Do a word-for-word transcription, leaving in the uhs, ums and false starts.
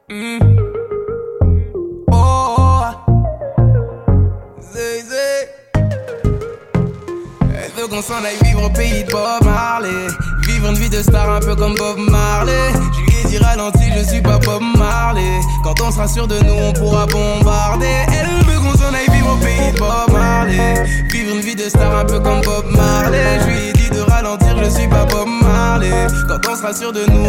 Mm. Oh, zé, zé. Elle veut qu'on s'en aille vivre au pays de Bob Marley. Vivre une vie de star un peu comme Bob Marley. Je lui ai dit ralenti, je suis pas Bob Marley. Quand on sera sûr de nous, on pourra bombarder. Elle veut qu'on s'en aille vivre au pays de Bob Marley. Vivre une vie de star un peu comme Bob Marley. Je lui ai dit de ralentir, je suis pas Bob Marley. Quand on sera sûr de nous